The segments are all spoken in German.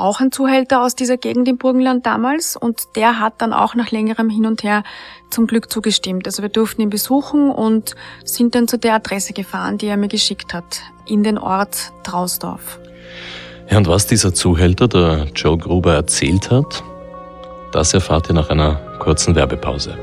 auch ein Zuhälter aus dieser Gegend im Burgenland damals und der hat dann auch nach längerem Hin und Her zum Glück zugestimmt. Also wir durften ihn besuchen und sind dann zu der Adresse gefahren, die er mir geschickt hat, in den Ort Trausdorf. Ja, und was dieser Zuhälter, der Joe Gruber, erzählt hat, das erfahrt ihr nach einer kurzen Werbepause.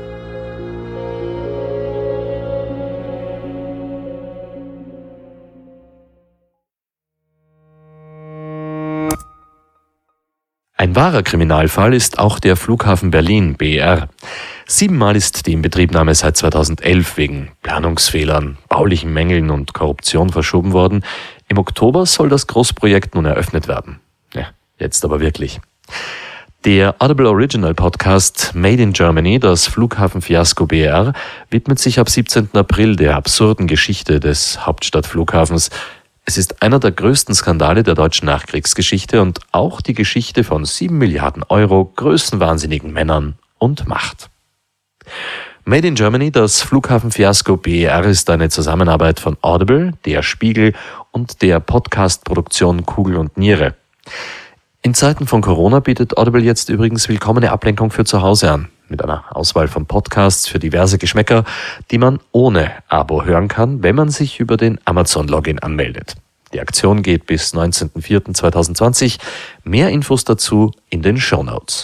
Ein wahrer Kriminalfall ist auch der Flughafen Berlin, BER. 7-mal ist die Inbetriebnahme seit 2011 wegen Planungsfehlern, baulichen Mängeln und Korruption verschoben worden. Im Oktober soll das Großprojekt nun eröffnet werden. Ja, jetzt aber wirklich. Der Audible Original Podcast Made in Germany, das Flughafenfiasko BER, widmet sich ab 17. April der absurden Geschichte des Hauptstadtflughafens. Es ist einer der größten Skandale der deutschen Nachkriegsgeschichte und auch die Geschichte von 7 Milliarden Euro, größenwahnsinnigen Männern und Macht. Made in Germany, das Flughafenfiasko BER, ist eine Zusammenarbeit von Audible, der Spiegel und der Podcast-Produktion Kugel und Niere. In Zeiten von Corona bietet Audible jetzt übrigens willkommene Ablenkung für zu Hause an, mit einer Auswahl von Podcasts für diverse Geschmäcker, die man ohne Abo hören kann, wenn man sich über den Amazon-Login anmeldet. Die Aktion geht bis 19.04.2020. Mehr Infos dazu in den Shownotes.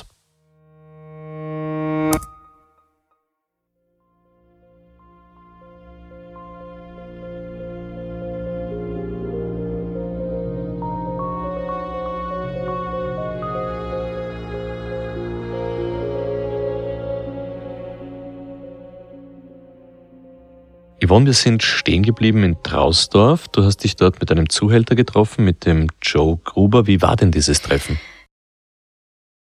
Yvonne, wir sind stehen geblieben in Trausdorf. Du hast dich dort mit einem Zuhälter getroffen, mit dem Joe Gruber. Wie war denn dieses Treffen?